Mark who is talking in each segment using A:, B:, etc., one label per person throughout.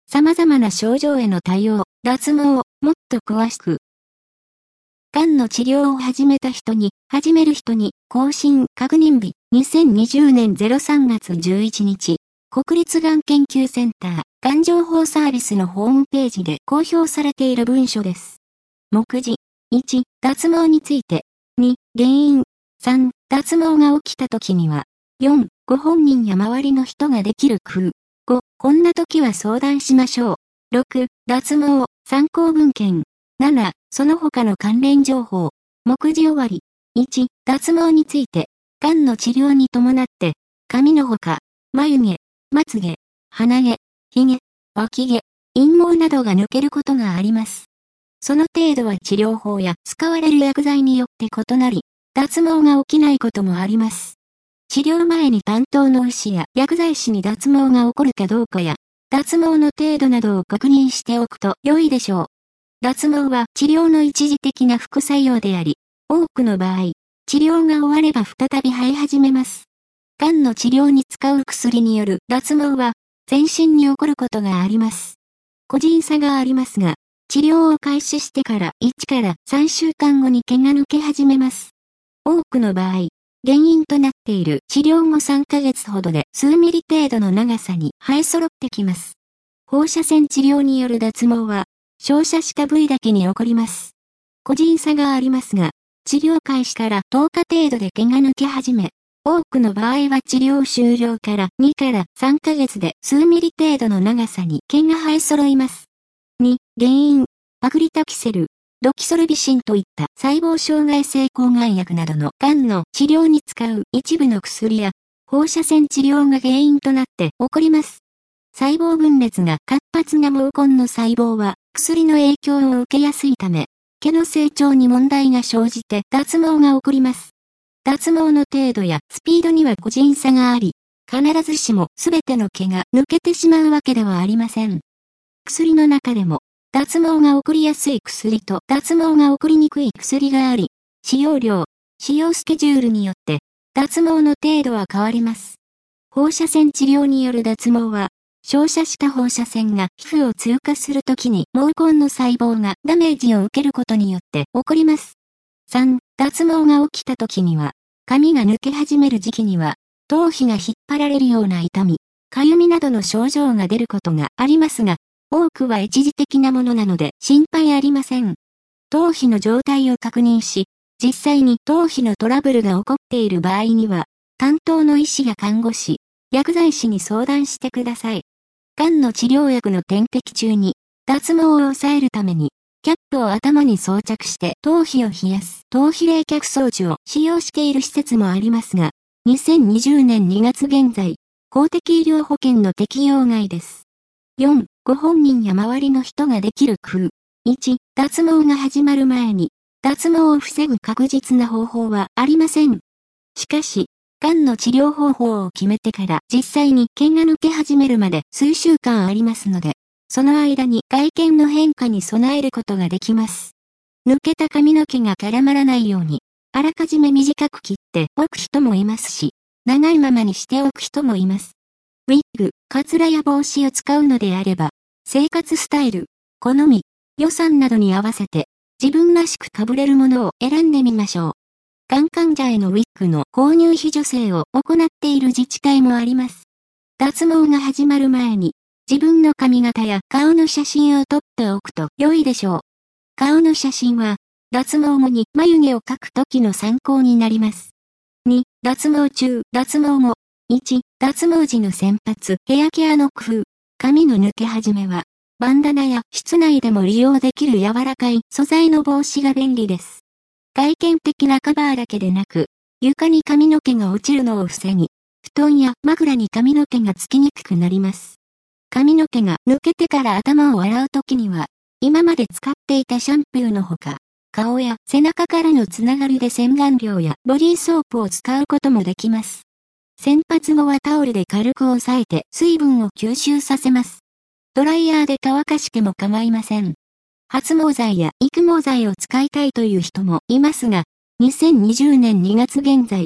A: 様々な症状への対応、脱毛をもっと詳しく。がんの治療を始める人に、更新確認日、2020年03月11日、国立がん研究センター、がん情報サービスのホームページで公表されている文書です。目次、1、脱毛について、2、原因、3、脱毛が起きた時には、4、ご本人や周りの人ができる工夫、5、こんな時は相談しましょう。6、脱毛、参考文献。7、その他の関連情報。目次終わり。1、脱毛について、がんの治療に伴って、髪のほか、眉毛、まつ毛、鼻毛、髭、脇毛、陰毛などが抜けることがあります。その程度は治療法や使われる薬剤によって異なり、脱毛が起きないこともあります。治療前に担当の医師や薬剤師に脱毛が起こるかどうかや、脱毛の程度などを確認しておくと良いでしょう。脱毛は治療の一時的な副作用であり、多くの場合、治療が終われば再び生え始めます。がんの治療に使う薬による脱毛は、全身に起こることがあります。個人差がありますが、治療を開始してから1から3週間後に毛が抜け始めます。多くの場合、原因となっている治療後3ヶ月ほどで数ミリ程度の長さに生え揃ってきます。放射線治療による脱毛は、照射した部位だけに起こります。個人差がありますが、治療開始から10日程度で毛が抜け始め、多くの場合は治療終了から2から3ヶ月で数ミリ程度の長さに毛が生え揃います。2、原因、パクリタキセル、ドキソルビシンといった細胞障害性抗がん薬などのがんの治療に使う一部の薬や放射線治療が原因となって起こります。細胞分裂が活発な毛根の細胞は薬の影響を受けやすいため、毛の成長に問題が生じて脱毛が起こります。脱毛の程度やスピードには個人差があり、必ずしもすべての毛が抜けてしまうわけではありません。薬の中でも、脱毛が起こりやすい薬と脱毛が起こりにくい薬があり、使用量、使用スケジュールによって、脱毛の程度は変わります。放射線治療による脱毛は、照射した放射線が皮膚を通過するときに毛根の細胞がダメージを受けることによって起こります。3、脱毛が起きたときには、髪が抜け始める時期には、頭皮が引っ張られるような痛み、かゆみなどの症状が出ることがありますが、多くは一時的なものなので心配ありません。頭皮の状態を確認し、実際に頭皮のトラブルが起こっている場合には、担当の医師や看護師、薬剤師に相談してください。がんの治療薬の点滴中に、脱毛を抑えるために、キャップを頭に装着して頭皮を冷やす頭皮冷却装置を使用している施設もありますが、2020年2月現在、公的医療保険の適用外です。4、ご本人や周りの人ができる工夫。1、脱毛が始まる前に、脱毛を防ぐ確実な方法はありません。しかし、がんの治療方法を決めてから実際に毛が抜け始めるまで数週間ありますので、その間に外見の変化に備えることができます。抜けた髪の毛が絡まらないように、あらかじめ短く切っておく人もいますし、長いままにしておく人もいます。ウィッグ、カツラや帽子を使うのであれば、生活スタイル、好み、予算などに合わせて、自分らしく被れるものを選んでみましょう。がん患者へのウィッグの購入費助成を行っている自治体もあります。脱毛が始まる前に、自分の髪型や顔の写真を撮っておくと良いでしょう。顔の写真は、脱毛後に眉毛を描く時の参考になります。2、脱毛中、脱毛後。1、脱毛時の洗髪、ヘアケアの工夫。髪の抜け始めは、バンダナや室内でも利用できる柔らかい素材の帽子が便利です。外見的なカバーだけでなく、床に髪の毛が落ちるのを防ぎ、布団や枕に髪の毛がつきにくくなります。髪の毛が抜けてから頭を洗うときには、今まで使っていたシャンプーのほか、顔や背中からのつながりで洗顔料やボディーソープを使うこともできます。洗髪後はタオルで軽く押さえて水分を吸収させます。ドライヤーで乾かしても構いません。発毛剤や育毛剤を使いたいという人もいますが、2020年2月現在、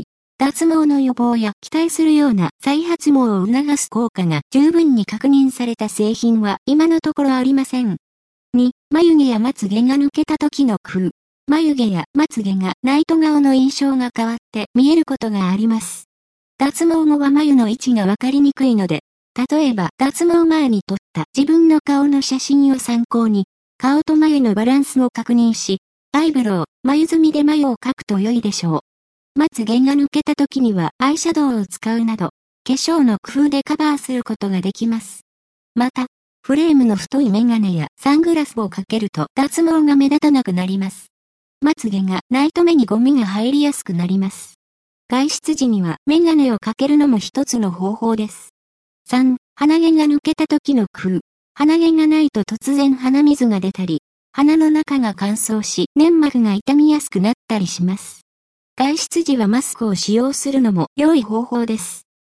A: 脱毛の予防や期待するような再発毛を促す効果が十分に確認された製品は今のところありません。2、眉毛やまつげが抜けた時の工夫。眉毛やまつげがナイト顔の印象が変わって見えることがあります。脱毛後は眉の位置がわかりにくいので、例えば脱毛前に撮った自分の顔の写真を参考に、顔と眉のバランスを確認し、アイブロウ、眉墨で眉を描くと良いでしょう。まつげが抜けた時にはアイシャドウを使うなど、化粧の工夫でカバーすることができます。また、フレームの太いメガネやサングラスをかけると脱毛が目立たなくなります。まつげがナイト目にゴミが入りやすくなります。外出時にはメガネをかけるのも一つの方法です。3、鼻毛が抜けた時の工夫。鼻毛がないと突然鼻水が出たり、鼻の中が乾燥し粘膜が傷みやすくなったりします。外出時はマスクを使用するのも良い方法です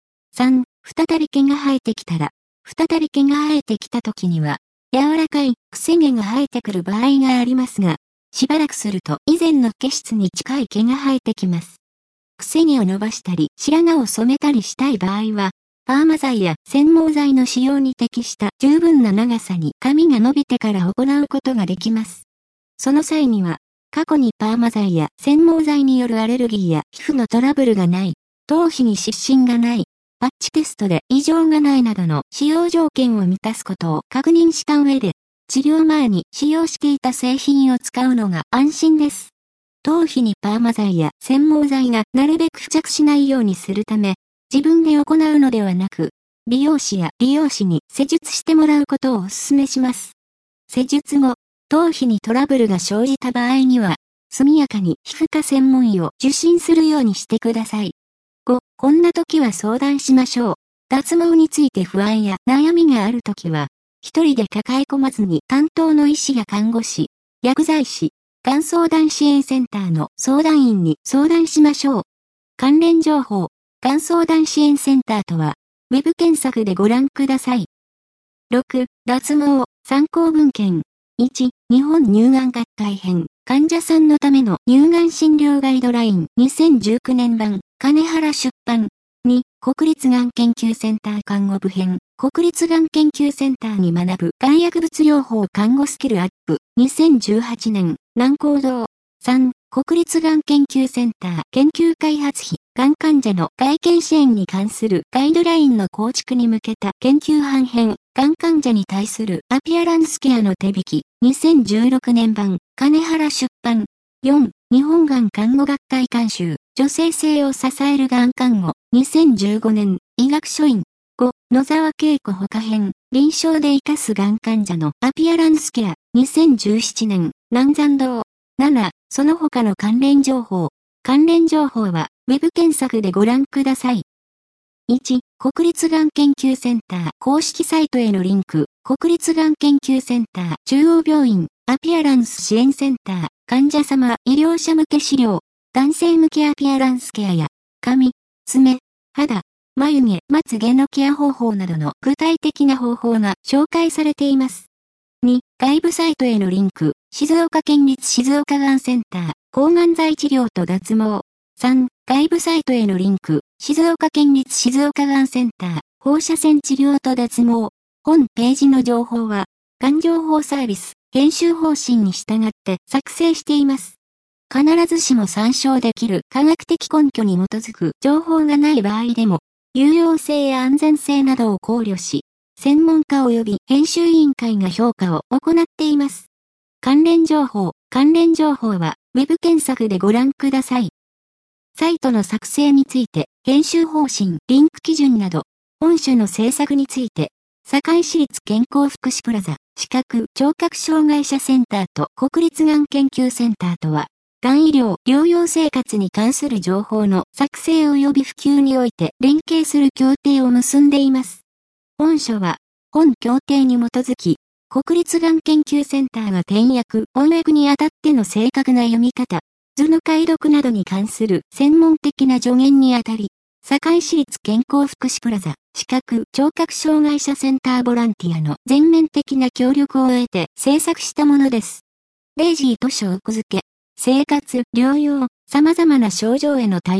A: 。3、再び毛が生えてきたら、再び毛が生えてきた時には、柔らかいくせ毛が生えてくる場合がありますが、しばらくすると以前の毛質に近い毛が生えてきます。くせ毛を伸ばしたり白髪を染めたりしたい場合は、パーマ剤や染毛剤の使用に適した十分な長さに髪が伸びてから行うことができます。その際には、過去にパーマ剤や染毛剤によるアレルギーや皮膚のトラブルがない、頭皮に湿疹がない、パッチテストで異常がないなどの使用条件を満たすことを確認した上で、治療前に使用していた製品を使うのが安心です。頭皮にパーマ剤や染毛剤がなるべく付着しないようにするため、自分で行うのではなく、美容師や理容師に施術してもらうことをお勧めします。施術後、頭皮にトラブルが生じた場合には、速やかに皮膚科専門医を受診するようにしてください。5、こんな時は相談しましょう。脱毛について不安や悩みがある時は、一人で抱え込まずに担当の医師や看護師、薬剤師、がん相談支援センターの相談員に相談しましょう。関連情報、がん相談支援センターとは、ウェブ検索でご覧ください。6、脱毛、参考文献。1、日本乳がん学会編、患者さんのための乳がん診療ガイドライン2019年版、金原出版。2、国立がん研究センター看護部編、国立がん研究センターに学ぶがん薬物療法看護スキルアップ、2018年、南光堂。3、国立がん研究センター研究開発費、がん患者の外見支援に関するガイドラインの構築に向けた研究班編、がん患者に対するアピアランスケアの手引き、2016年版、金原出版。4、日本がん看護学会監修、女性性を支えるがん看護、2015年、医学書院。5、野沢恵子他編、臨床で生かすがん患者のアピアランスケア、2017年、南山堂。7、その他の関連情報。関連情報は、ウェブ検索でご覧ください。1、国立がん研究センター公式サイトへのリンク、国立がん研究センター中央病院、アピアランス支援センター、患者様医療者向け資料、男性向けアピアランスケアや、髪、爪、肌、眉毛、まつげのケア方法などの具体的な方法が紹介されています。2、外部サイトへのリンク、静岡県立静岡がんセンター、抗がん剤治療と脱毛。3、外部サイトへのリンク、静岡県立静岡がんセンター、放射線治療と脱毛。本ページの情報は、がん情報サービス、編集方針に従って作成しています。必ずしも参照できる科学的根拠に基づく情報がない場合でも、有用性や安全性などを考慮し、専門家及び編集委員会が評価を行っています。関連情報は、ウェブ検索でご覧ください。サイトの作成について、編集方針、リンク基準など、本書の制作について、堺市立健康福祉プラザ、視覚・聴覚障害者センターと国立がん研究センターとは、がん医療・療養生活に関する情報の作成及び普及において連携する協定を結んでいます。本書は、本協定に基づき、国立がん研究センターが点訳・翻訳にあたっての正確な読み方、図の解読などに関する専門的な助言にあたり、堺市立健康福祉プラザ、視覚・聴覚障害者センターボランティアの全面的な協力を得て制作したものです。レイジーと称付け、生活・療養、様々な症状への対応、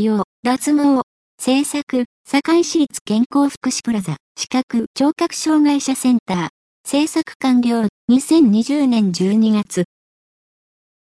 A: 脱毛。制作、堺市立健康福祉プラザ、視覚聴覚障害者センター。制作完了、2020年12月。